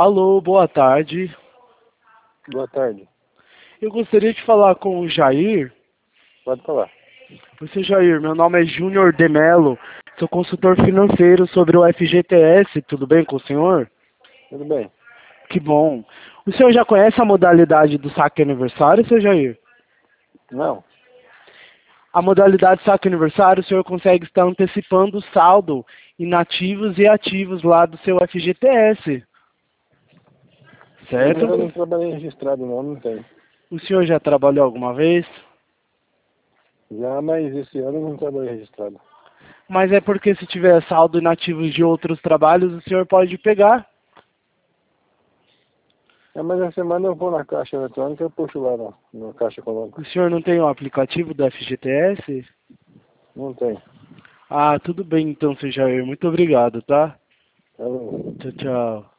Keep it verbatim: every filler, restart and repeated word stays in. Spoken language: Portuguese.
Alô, boa tarde. Boa tarde. Eu gostaria de falar com o Jair. Pode falar. Você, Jair, meu nome é Júnior de Mello. Sou consultor financeiro sobre o F G T S. Tudo bem com o senhor? Tudo bem. Que bom. O senhor já conhece a modalidade do saque aniversário, seu Jair? Não. A modalidade saque aniversário, o senhor consegue estar antecipando o saldo em nativos e ativos lá do seu F G T S. Certo? Eu não trabalhei registrado não, não tenho. O senhor já trabalhou alguma vez? Já, mas esse ano eu não trabalhei registrado. Mas é porque se tiver saldo inativos de outros trabalhos, o senhor pode pegar. É, mas essa semana eu vou na caixa eletrônica e eu puxo lá na, na caixa econômica. O senhor não tem o aplicativo do F G T S? Não tem. Ah, tudo bem então, seu Jair. Muito obrigado, tá? Eu... Tchau, tchau.